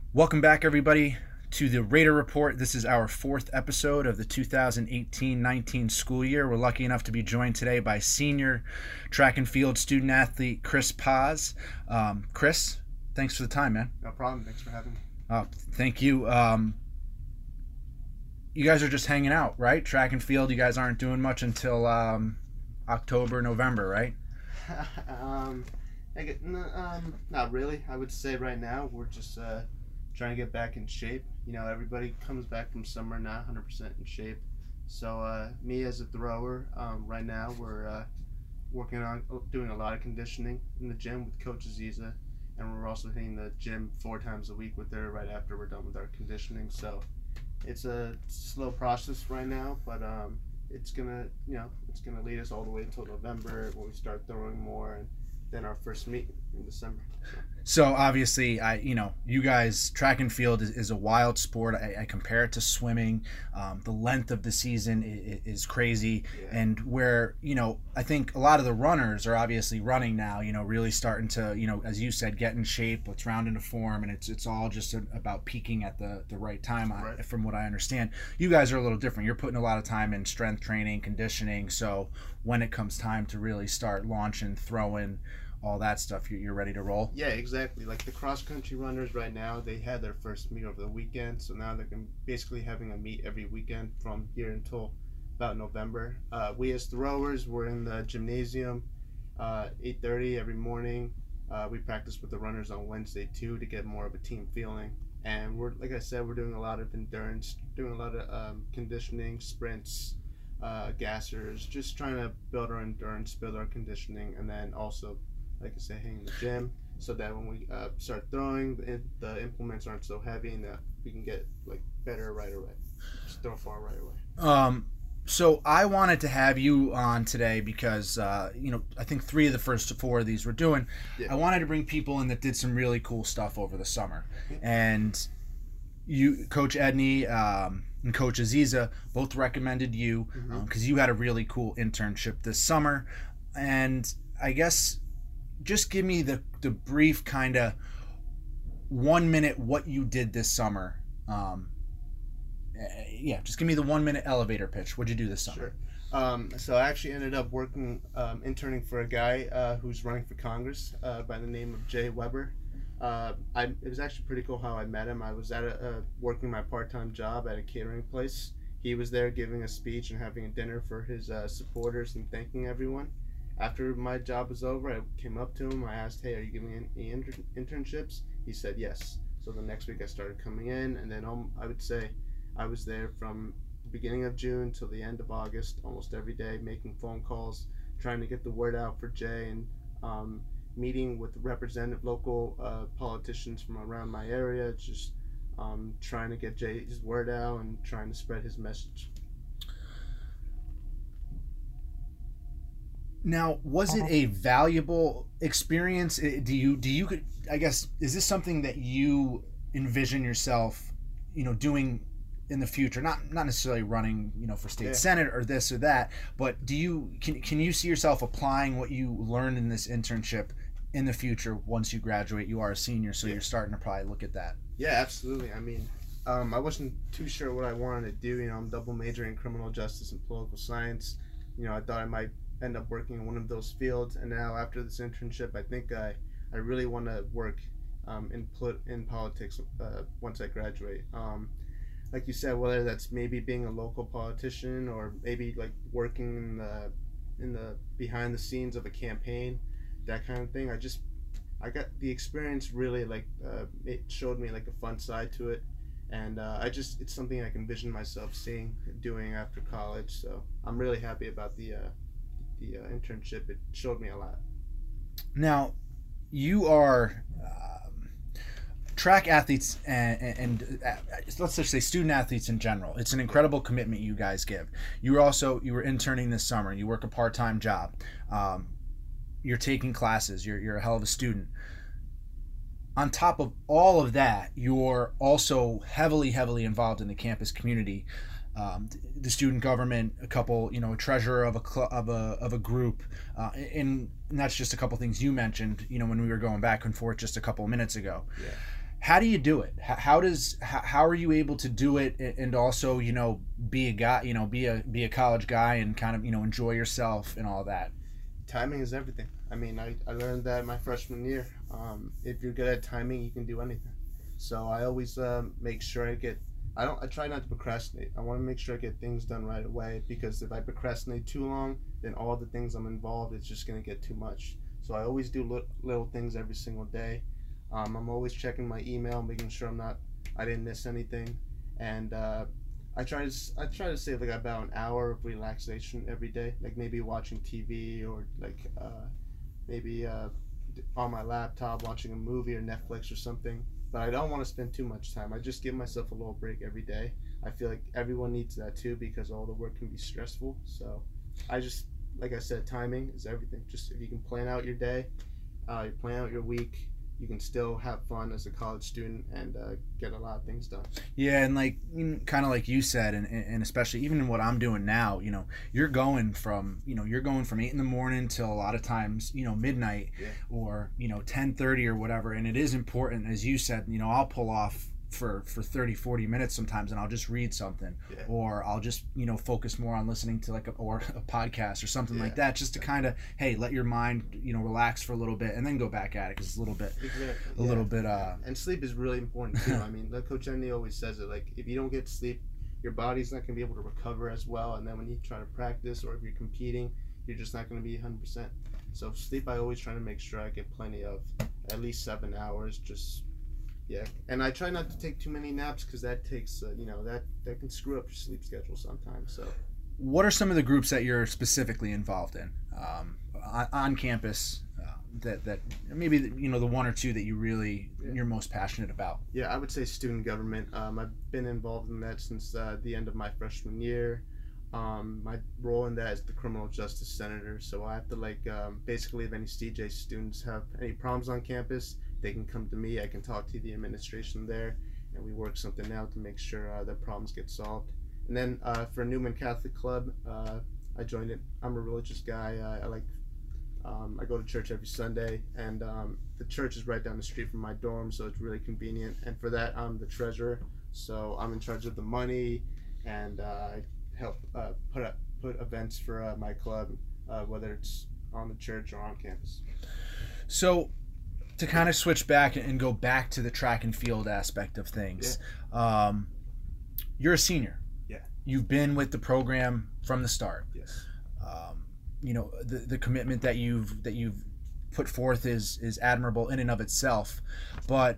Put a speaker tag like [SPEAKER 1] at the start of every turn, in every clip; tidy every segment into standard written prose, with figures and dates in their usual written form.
[SPEAKER 1] Welcome back, everybody, to the Raider Report. This is our fourth episode of the 2018-19 school year. We're lucky enough to be joined today by senior track and field student athlete Chris Paz. Chris, thanks for the time, man.
[SPEAKER 2] No problem. Thanks for having me.
[SPEAKER 1] Thank you. You guys are just hanging out, right? Track and field, you guys aren't doing much until October, November, right?
[SPEAKER 2] Not really. I would say right now we're just trying to get back in shape. You know, everybody comes back from summer not 100% in shape. So me as a thrower, right now we're working on doing a lot of conditioning in the gym with Coach Aziza, and we're also hitting the gym 4 times a week with her right after we're done with our conditioning. So it's a slow process right now, but it's gonna lead us all the way until November when we start throwing more, and then our first meet in December.
[SPEAKER 1] So obviously, you guys, track and field is a wild sport. I compare it to swimming. The length of the season is crazy.
[SPEAKER 2] Yeah.
[SPEAKER 1] And where, I think a lot of the runners are obviously running now, really starting to, as you said, get in shape, let's round into form. And it's all just about peaking at the right time,
[SPEAKER 2] Right.
[SPEAKER 1] from what I understand. You guys are a little different. You're putting a lot of time in strength training, conditioning. So when it comes time to really start launching, throwing, all that stuff, you're ready to roll?
[SPEAKER 2] Yeah, exactly. Like the cross-country runners right now, they had their first meet over the weekend, so now they're basically having a meet every weekend from here until about November. We as throwers, we're in the gymnasium, 8:30 every morning. We practice with the runners on Wednesday too to get more of a team feeling. And we're, like I said, we're doing a lot of endurance, doing a lot of conditioning, sprints, gassers, just trying to build our endurance, build our conditioning, and then also, like I say, hang in the gym so that when we start throwing, the implements aren't so heavy and that we can get better right away. Just throw far right away.
[SPEAKER 1] So I wanted to have you on today because, I think 3 of the first 4 of these we're doing.
[SPEAKER 2] Yeah.
[SPEAKER 1] I wanted to bring people in that did some really cool stuff over the summer. And you, Coach Edney, and Coach Aziza both recommended you because you had a really cool internship this summer. And I guess just give me the brief kind of 1 minute what you did this summer. Just give me the 1 minute elevator pitch. What'd you do this summer?
[SPEAKER 2] Sure. So I actually ended up interning for a guy who's running for Congress by the name of Jay Weber. It was actually pretty cool how I met him. I was working my part-time job at a catering place. He was there giving a speech and having a dinner for his supporters and thanking everyone. After my job was over, I came up to him. I asked, "Hey, are you giving any internships?" He said yes. So the next week I started coming in, and then I would say I was there from the beginning of June till the end of August, almost every day, making phone calls, trying to get the word out for Jay, and meeting with local politicians from around my area, just trying to get Jay's word out and trying to spread his message.
[SPEAKER 1] Now, was it a valuable experience? I guess, is this something that you envision yourself, doing in the future? Not necessarily running, for state senate or this or that, but can you see yourself applying what you learned in this internship in the future once you graduate? You are a senior, so you're starting to probably look at that.
[SPEAKER 2] Yeah, absolutely. I mean, I wasn't too sure what I wanted to do. I'm double majoring in criminal justice and political science. I thought I might end up working in one of those fields, and now after this internship, I think I really want to work in politics once I graduate. Like you said, whether that's maybe being a local politician or maybe working in the behind the scenes of a campaign, that kind of thing. I got the experience really it showed me a fun side to it, and it's something I can envision myself doing after college. So I'm really happy about the internship. It showed me a lot.
[SPEAKER 1] Now, you are track athletes and let's just say student athletes in general. It's an incredible commitment you guys give. You were interning this summer. You work a part-time job. You're taking classes. You're a hell of a student. On top of all of that, you're also heavily involved in the campus community. The student government, a couple, a treasurer of a group, and that's just a couple things you mentioned, when we were going back and forth just a couple of minutes ago.
[SPEAKER 2] Yeah.
[SPEAKER 1] How do you do it? How are you able to do it and also, be a guy, be a college guy and kind of, enjoy yourself and all that?
[SPEAKER 2] Timing is everything. I mean, I learned that my freshman year. If you're good at timing, you can do anything. So I always make sure I try not to procrastinate. I want to make sure I get things done right away, because if I procrastinate too long, then all the things I'm involved, it's just going to get too much. So I always do little things every single day. I'm always checking my email, making sure I didn't miss anything, and I try to save like about an hour of relaxation every day, like maybe watching TV, or like maybe on my laptop watching a movie or Netflix or something. But I don't want to spend too much time. I just give myself a little break every day. I feel like everyone needs that too, because all the work can be stressful. So like I said, timing is everything. Just if you can plan out your day, you plan out your week, you can still have fun as a college student and get a lot of things done.
[SPEAKER 1] Yeah, and like kind of like you said, and especially even in what I'm doing now, you're going from 8 in the morning till a lot of times midnight,
[SPEAKER 2] Yeah.
[SPEAKER 1] or 10:30 or whatever, and it is important, as you said. I'll pull off for 30-40 minutes sometimes, and I'll just read something,
[SPEAKER 2] Yeah.
[SPEAKER 1] or I'll just focus more on listening to like a podcast or something like that, just to kind of, hey, let your mind relax for a little bit and then go back at it, because it's a little bit
[SPEAKER 2] And sleep is really important too. I mean, like Coach Andy always says it, like if you don't get sleep, your body's not going to be able to recover as well, and then when you try to practice or if you're competing, you're just not going to be 100%. So sleep, I always try to make sure I get plenty of, at least 7 hours. Yeah, and I try not to take too many naps, because that takes, that can screw up your sleep schedule sometimes. So,
[SPEAKER 1] what are some of the groups that you're specifically involved in on campus, that maybe the one or two that you're most passionate about?
[SPEAKER 2] Yeah, I would say student government. I've been involved in that since the end of my freshman year. My role in that is the criminal justice senator. So I have to basically, if any CJ students have any problems on campus, they can come to me. I can talk to the administration there, and we work something out to make sure their problems get solved. And then for Newman Catholic Club, I joined it. I'm a religious guy. I go to church every Sunday, and the church is right down the street from my dorm, so it's really convenient. And for that, I'm the treasurer, so I'm in charge of the money, and I help put events for my club, whether it's on the church or on campus.
[SPEAKER 1] So, to kind of switch back and go back to the track and field aspect of things, you're a senior.
[SPEAKER 2] Yeah.
[SPEAKER 1] You've been with the program from the start.
[SPEAKER 2] Yes.
[SPEAKER 1] The commitment that you've put forth is admirable in and of itself, but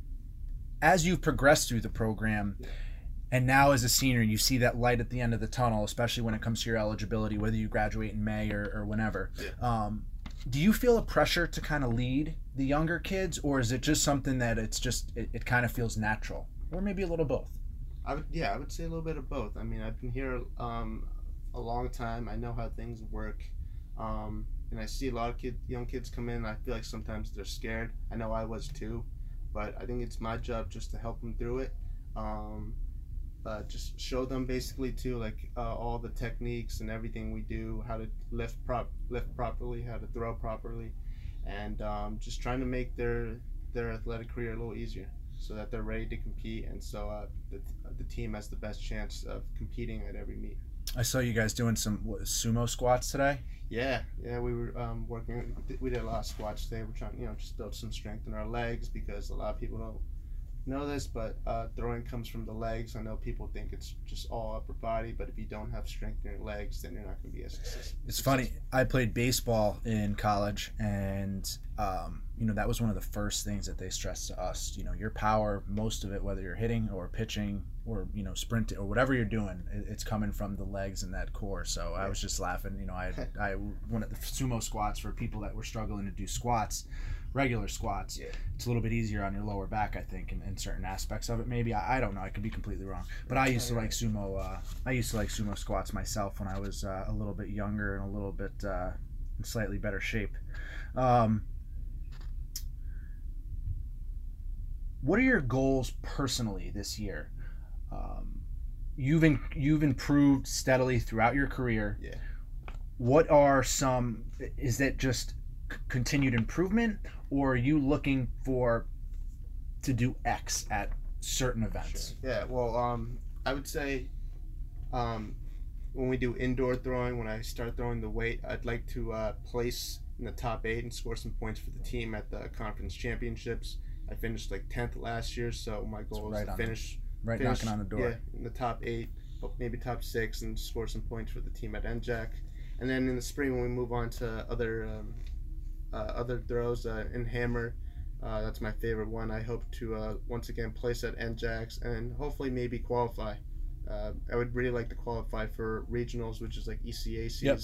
[SPEAKER 1] as you've progressed through the program, and now as a senior, you see that light at the end of the tunnel, especially when it comes to your eligibility, whether you graduate in May or whenever.
[SPEAKER 2] Yeah.
[SPEAKER 1] Do you feel a pressure to kind of lead the younger kids, or is it just something that it kind of feels natural, or maybe a little both?
[SPEAKER 2] I would say a little bit of both. I mean, I've been here a long time. I know how things work, and I see a lot of young kids come in. I feel like sometimes they're scared. I know I was too, but I think it's my job just to help them through it. Just show them basically too, all the techniques and everything we do, how to lift properly, how to throw properly, and just trying to make their athletic career a little easier, so that they're ready to compete, and so the team has the best chance of competing at every meet.
[SPEAKER 1] I saw you guys doing some sumo squats today.
[SPEAKER 2] Yeah, we were working. We did a lot of squats today. We're trying, just build some strength in our legs, because a lot of people don't know this, but throwing comes from the legs. I know people think it's just all upper body, but if you don't have strength in your legs, then you're not going to be as successful.
[SPEAKER 1] It's funny. I played baseball in college, and that was one of the first things that they stressed to us. Your power, most of it, whether you're hitting or pitching or sprinting or whatever you're doing, it's coming from the legs and that core. So I was just laughing. I wanted the sumo squats for people that were struggling to do squats. Regular squats, it's a little bit easier on your lower back, I think, in certain aspects of it. Maybe I don't know. I could be completely wrong. But I used to like sumo. I used to like sumo squats myself when I was a little bit younger and a little bit in slightly better shape. What are your goals personally this year? You've improved steadily throughout your career.
[SPEAKER 2] Yeah.
[SPEAKER 1] What are some? Is that just continued improvement, or are you looking for to do X at certain events?
[SPEAKER 2] Sure. Yeah, well, I would say when we do indoor throwing, when I start throwing the weight, I'd like to place in the top 8 and score some points for the team at the conference championships. I finished like 10th last year, so my goal is to finish
[SPEAKER 1] knocking on the door.
[SPEAKER 2] Yeah, in the top 8, but maybe top 6, and score some points for the team at NJAC. And then in the spring, when we move on to other throws in hammer, that's my favorite one. I hope to once again place at NJACs and hopefully maybe qualify. I would really like to qualify for regionals, which is like ECACs.
[SPEAKER 1] Yep.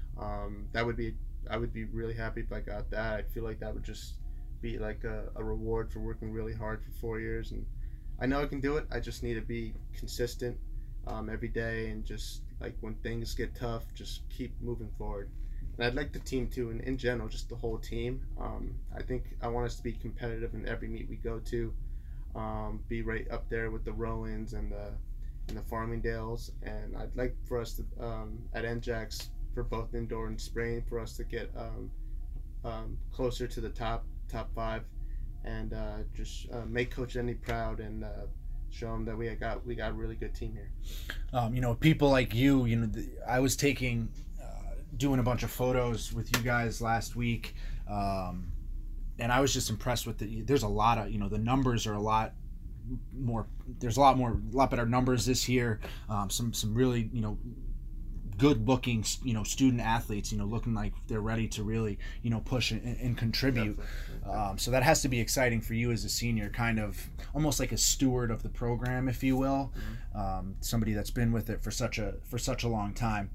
[SPEAKER 2] I would be really happy if I got that. I feel like that would just be like a reward for working really hard for 4 years, and I know I can do it. I just need to be consistent every day, and just like when things get tough, just keep moving forward. And I'd like the team too, and in general, just the whole team. I think I want us to be competitive in every meet we go to, be right up there with the Rowans and the Farmingdales, and I'd like for us to at NJACs for both indoor and spring for us to get closer to the top 5, and just make Coach Edney proud and show him that we got a really good team here.
[SPEAKER 1] People like you. I was doing a bunch of photos with you guys last week, and I was just impressed with there's a lot of the numbers are a lot more. There's a lot better numbers this year. Some really good looking student athletes looking like they're ready to really push and contribute. So that has to be exciting for you as a senior, kind of almost like a steward of the program, if you will. Somebody that's been with it for such a long time.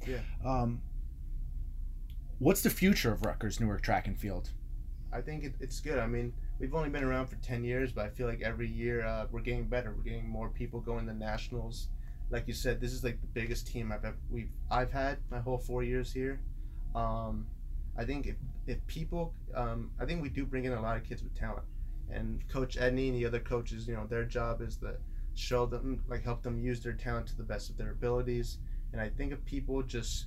[SPEAKER 1] What's the future of Rutgers Newark Track and Field?
[SPEAKER 2] I think it's good. I mean, we've only been around for 10 years, but I feel like every year we're getting better. We're getting more people going to nationals. Like you said, this is like the biggest team I've had my whole 4 years here. I think if people, I think we do bring in a lot of kids with talent, and Coach Edney and the other coaches, their job is to show them, like help them use their talent to the best of their abilities. And I think if people just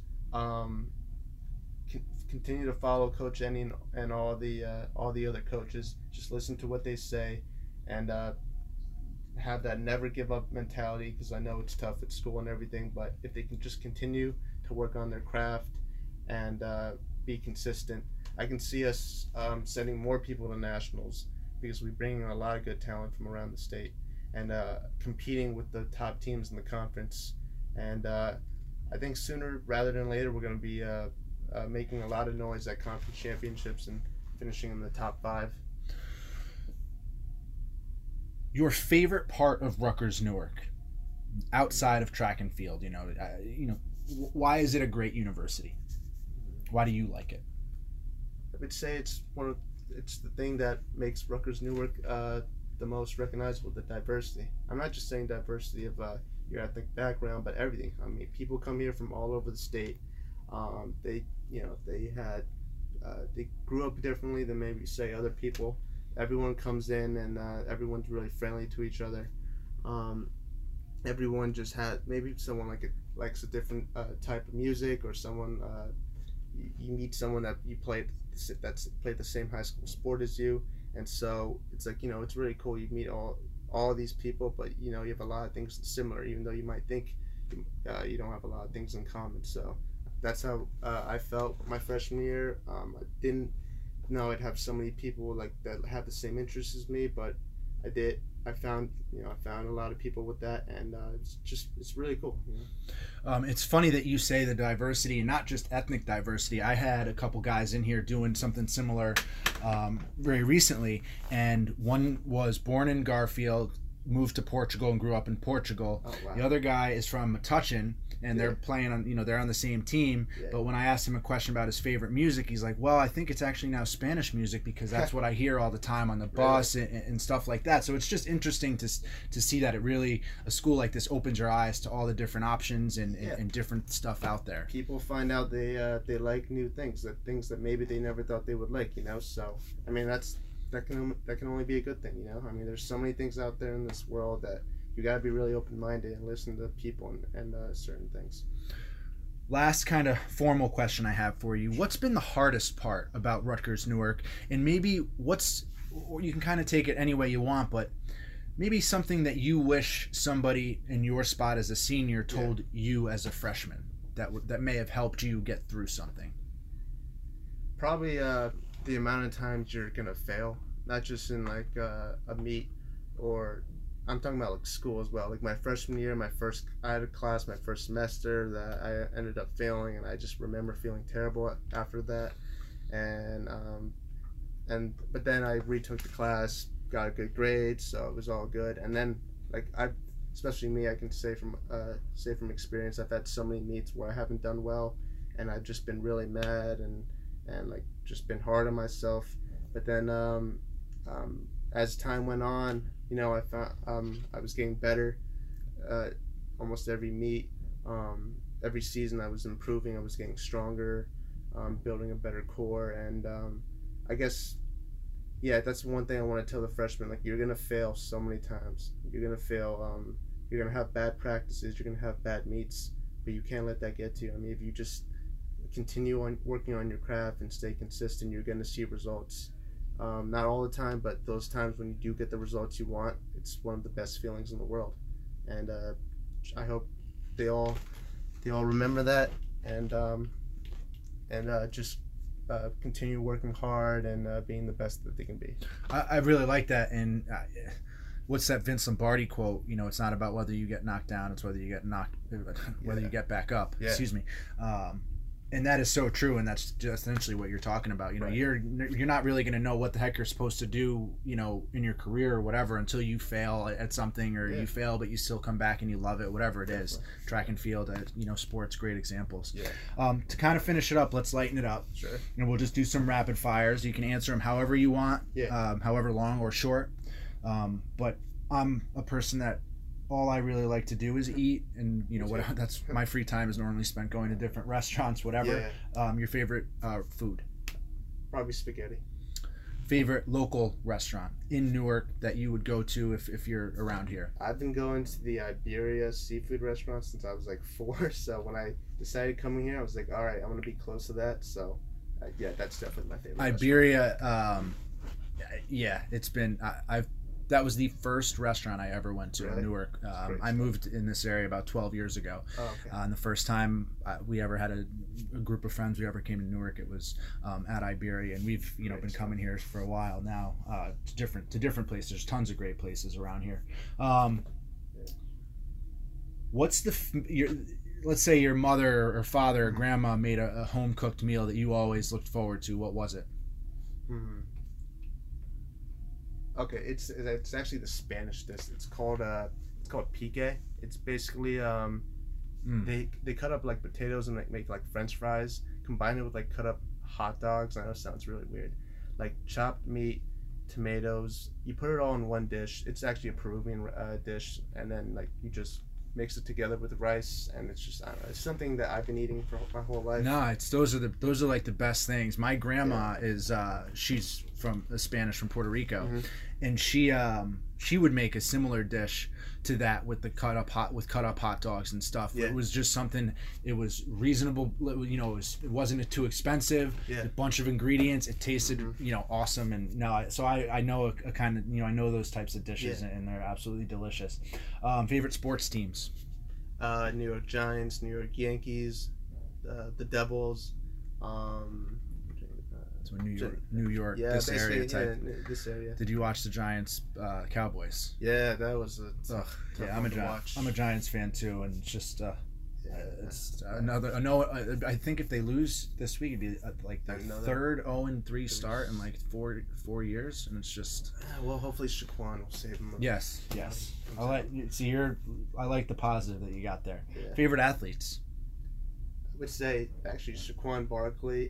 [SPEAKER 2] continue to follow Coach Edney and all the other coaches, just listen to what they say, and have that never give up mentality, because I know it's tough at school and everything, but if they can just continue to work on their craft and be consistent, I can see us sending more people to nationals, because we bring in a lot of good talent from around the state, and competing with the top teams in the conference. And I think sooner rather than later we're going to be making a lot of noise at conference championships and finishing in the top 5.
[SPEAKER 1] Your favorite part of Rutgers Newark, outside of track and field, why is it a great university? Why do you like it?
[SPEAKER 2] I would say it's the thing that makes Rutgers Newark the most recognizable, the diversity. I'm not just saying diversity of your ethnic background, but everything. I mean, people come here from all over the state. They grew up differently than maybe say other people. Everyone comes in, and everyone's really friendly to each other. Everyone just maybe someone likes a different type of music, or someone you meet someone that that's played the same high school sport as you, and so it's like it's really cool. You meet all these people, but you have a lot of things similar, even though you might think you don't have a lot of things in common. So that's how I felt my freshman year. I didn't know I'd have so many people that have the same interests as me, but I did. I found a lot of people with that, and it's really cool.
[SPEAKER 1] It's funny that you say the diversity, and not just ethnic diversity. I had a couple guys in here doing something similar very recently, and one was born in Garfield, moved to Portugal and grew up in Portugal.
[SPEAKER 2] Oh, wow.
[SPEAKER 1] The other guy is from Metuchen, and they're playing on, they're on the same team. Yeah. But when I asked him a question about his favorite music, he's like, well, I think it's actually now Spanish music, because that's what I hear all the time on the bus and stuff like that. So it's just interesting to see that a school like this opens your eyes to all the different options and different stuff out there.
[SPEAKER 2] People find out they like new things that maybe they never thought they would like, so I mean that can only be a good thing, I mean, there's so many things out there in this world that you got to be really open-minded and listen to people and certain things.
[SPEAKER 1] Last kind of formal question I have for you: what's been the hardest part about Rutgers Newark, and maybe what's or you can kind of take it any way you want, but maybe something that you wish somebody in your spot as a senior told you as a freshman that may have helped you get through something.
[SPEAKER 2] Probably the amount of times you're gonna fail, not just in like a meet, or I'm talking about like school as well. Like my freshman year, I had a class my first semester that I ended up failing, and I just remember feeling terrible after that. And but then I retook the class, got a good grade, so it was all good. And then like especially me, I can say from experience, I've had so many meets where I haven't done well, and I've just been really mad and like just been hard on myself. But then as time went on, you know, I found I was getting better almost every meet. Every season I was improving, I was getting stronger, building a better core. And I guess, yeah, that's one thing I want to tell the freshmen. Like, you're gonna fail so many times. You're gonna fail. You're gonna have bad practices. You're gonna have bad meets, but you can't let that get to you. I mean, if you just continue on working on your craft and stay consistent, you're gonna see results. Not all the time, but those times when you do get the results you want, it's one of the best feelings in the world. And I hope they all remember that, and just continue working hard and being the best that they can be.
[SPEAKER 1] I really like that. And what's that Vince Lombardi quote? You know, it's not about whether you get knocked down; it's whether you get you get back up. Yeah. Excuse me. And that is so true, and that's just essentially what you're talking about. You know, right. You're not really going to know what the heck you're supposed to do, you know, in your career or whatever, until you fail at something, or you fail but you still come back and you love it, whatever it is. Track and field, you know, sports, great examples. Yeah. To kind of finish it up, let's lighten it up.
[SPEAKER 2] Sure.
[SPEAKER 1] And we'll just do some rapid fires. You can answer them however you want, however long or short. But I'm a person that all I really like to do is eat, and you know that's my free time is normally spent going to different restaurants, whatever. Your favorite food?
[SPEAKER 2] Probably spaghetti.
[SPEAKER 1] Favorite local restaurant in Newark that you would go to if you're around here?
[SPEAKER 2] I've been going to the Iberia seafood restaurant since I was like 4, so when I decided coming here, I was like, all right, I'm gonna be close to that. So yeah, that's definitely my favorite
[SPEAKER 1] Iberia. It's been that was the first restaurant I ever went to in Newark. I moved in this area about 12 years ago. Oh, okay. And the first time we ever had a group of friends we ever came to Newark, it was at Iberia, and we've been coming here for a while now to different places. There's tons of great places around here. What's let's say your mother or father or grandma made a home cooked meal that you always looked forward to. What was it?
[SPEAKER 2] Okay, it's actually the Spanish dish. It's called pique. It's basically they cut up like potatoes and make like French fries, combine it with like cut up hot dogs. I know it sounds really weird. Like chopped meat, tomatoes. You put it all in one dish. It's actually a Peruvian dish, and then like you just mix it together with rice, and it's just, I don't know, it's something that I've been eating for my whole life.
[SPEAKER 1] No, those are like the best things. My grandma is she's from Spanish from Puerto Rico, and she would make a similar dish to that with the cut up hot dogs and stuff. It was just something. It was reasonable. You know, it wasn't too expensive. A bunch of ingredients. It tasted awesome. And so I know a kind of I know those types of dishes, and they're absolutely delicious. Favorite sports teams?
[SPEAKER 2] New York Giants, New York Yankees, the Devils.
[SPEAKER 1] So New York, this area type.
[SPEAKER 2] This area.
[SPEAKER 1] Did you watch the Giants Cowboys?
[SPEAKER 2] Yeah, that was
[SPEAKER 1] I'm a Giants fan too, and it's just it's another. No, I think if they lose this week, it'd be like their third 0-3 start in like 4 years, and it's just.
[SPEAKER 2] Well, hopefully Shaquan will save them.
[SPEAKER 1] Yes. I like the positive that you got there. Yeah. Favorite athletes?
[SPEAKER 2] I would say actually Shaquan Barkley.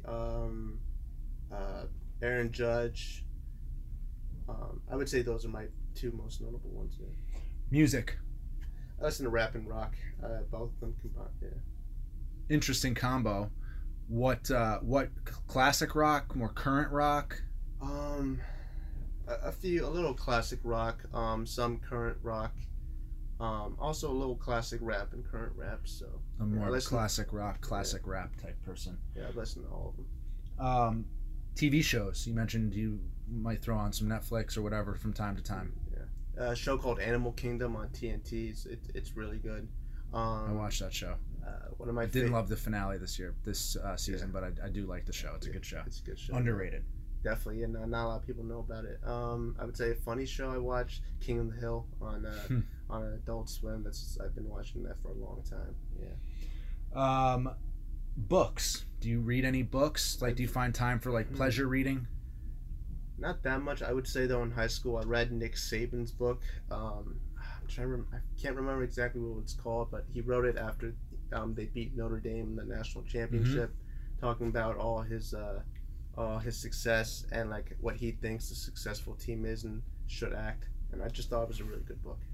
[SPEAKER 2] Aaron Judge. I would say those are my 2 most notable ones. Yeah.
[SPEAKER 1] Music.
[SPEAKER 2] I listen to rap and rock. Both of them combined. Yeah.
[SPEAKER 1] Interesting combo. What classic rock? More current rock?
[SPEAKER 2] A little classic rock. Some current rock. Also a little classic rap and current rap. So
[SPEAKER 1] a more classic rock, classic rap type person.
[SPEAKER 2] Yeah, I listen to all of them.
[SPEAKER 1] TV shows. You mentioned you might throw on some Netflix or whatever from time to time.
[SPEAKER 2] Yeah, a show called Animal Kingdom on TNT. It's really good.
[SPEAKER 1] I watched that show.
[SPEAKER 2] One of my
[SPEAKER 1] I didn't love the finale this season, but I do like the show. It's a good show.
[SPEAKER 2] It's a good show.
[SPEAKER 1] Underrated.
[SPEAKER 2] Definitely, and not a lot of people know about it. I would say a funny show I watched, King of the Hill on Adult Swim. I've been watching that for a long time. Yeah.
[SPEAKER 1] Books. Do you read any books? Like, do you find time for like pleasure reading?
[SPEAKER 2] Not that much. I would say though, in high school, I read Nick Saban's book. I'm trying to I can't remember exactly what it's called, but he wrote it after they beat Notre Dame in the national championship, talking about all his success and like what he thinks a successful team is and should act. And I just thought it was a really good book.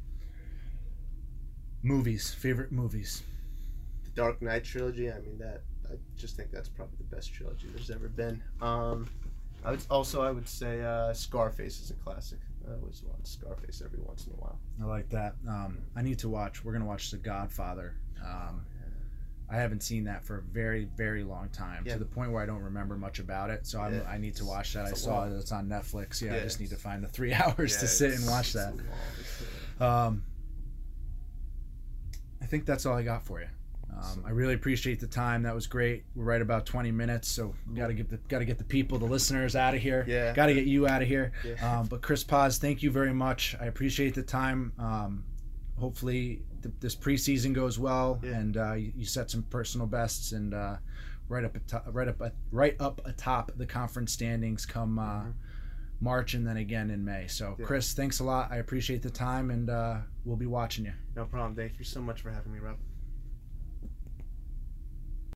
[SPEAKER 1] Movies. Favorite movies?
[SPEAKER 2] The Dark Knight trilogy. I mean, I just think that's probably the best trilogy there's ever been. I would say Scarface is a classic. I always watch Scarface every once in a while.
[SPEAKER 1] I like that. I need to watch. We're gonna watch The Godfather. I haven't seen that for a very, very long time, to the point where I don't remember much about it. So I need to watch that. I saw it. It's on Netflix. I just need to find the 3 hours to sit and watch that. I think that's all I got for you. I really appreciate the time. That was great. We're right about 20 minutes, so we got to get the people, the listeners, out of here.
[SPEAKER 2] Yeah.
[SPEAKER 1] Got to get you out of here.
[SPEAKER 2] Yeah.
[SPEAKER 1] But Chris Paz, thank you very much. I appreciate the time. Hopefully this preseason goes well, and you set some personal bests, and right up atop the conference standings come March, and then again in May. So Chris, thanks a lot. I appreciate the time, and we'll be watching you.
[SPEAKER 2] No problem. Thank you so much for having me, Rob.